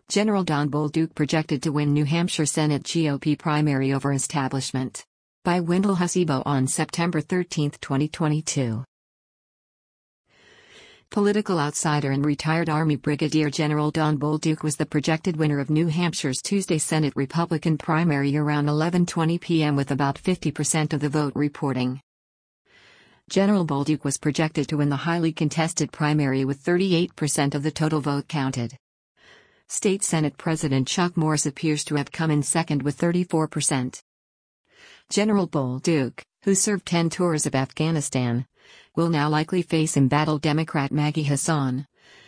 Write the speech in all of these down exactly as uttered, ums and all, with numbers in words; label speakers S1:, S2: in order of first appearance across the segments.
S1: General Don Bolduc projected to win New Hampshire Senate G O P primary over establishment. By Wendell Hasibo on September thirteenth, twenty twenty-two. Political outsider and retired Army Brigadier General Don Bolduc was the projected winner of New Hampshire's Tuesday Senate Republican primary around eleven twenty p m with about fifty percent of the vote reporting. General Bolduc was projected to win the highly contested primary with thirty-eight percent of the total vote counted. State Senate President Chuck Morse appears to have come in second with thirty-four percent. General Bolduc, who served ten tours of Afghanistan, will now likely face embattled Democrat Maggie Hassan,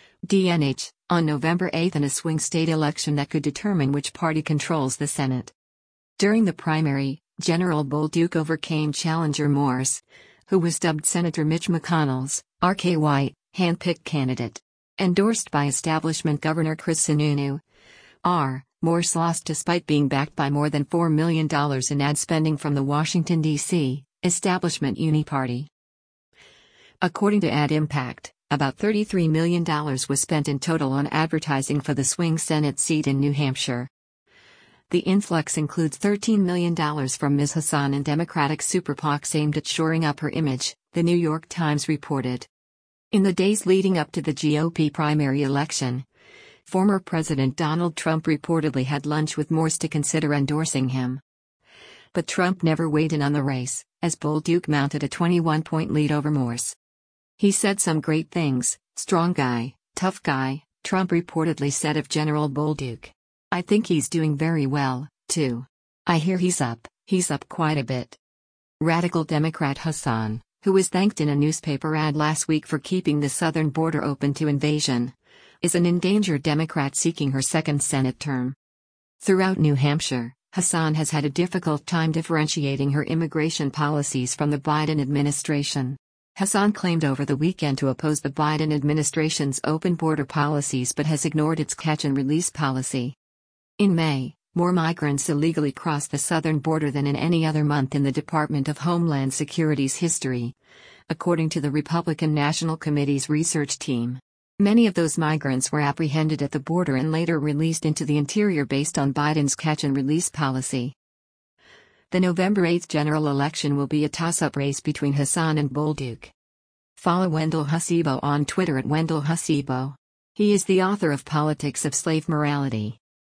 S1: D N H, on November eighth in a swing state election that could determine which party controls the Senate. During the primary, General Bolduc overcame challenger Morse, who was dubbed Senator Mitch McConnell's R K Y hand-picked candidate. Endorsed by establishment Governor Chris Sununu. R. Morse lost despite being backed by more than four million dollars in ad spending from the Washington, D C establishment Uniparty. According to Ad Impact, about thirty-three million dollars was spent in total on advertising for the swing Senate seat in New Hampshire. The influx includes thirteen million dollars from Miz Hassan and Democratic super PACs aimed at shoring up her image, the New York Times reported. In the days leading up to the G O P primary election, former President Donald Trump reportedly had lunch with Morse to consider endorsing him. But Trump never weighed in on the race, as Bolduc mounted a twenty-one point lead over Morse. He said some great things, strong guy, tough guy, Trump reportedly said of General Bolduc. I think he's doing very well, too. I hear he's up, he's up quite a bit. Radical Democrat Hassan, who was thanked in a newspaper ad last week for keeping the southern border open to invasion, is an endangered Democrat seeking her second Senate term. Throughout New Hampshire, Hassan has had a difficult time differentiating her immigration policies from the Biden administration. Hassan claimed over the weekend to oppose the Biden administration's open border policies but has ignored its catch-and-release policy. In May, more migrants illegally crossed the southern border than in any other month in the Department of Homeland Security's history, according to the Republican National Committee's research team. Many of those migrants were apprehended at the border and later released into the interior based on Biden's catch-and-release policy. The November eighth general election will be a toss-up race between Hassan and Bolduc. Follow Wendell Hasibo on Twitter at Wendell Hasibo. He is the author of Politics of Slave Morality.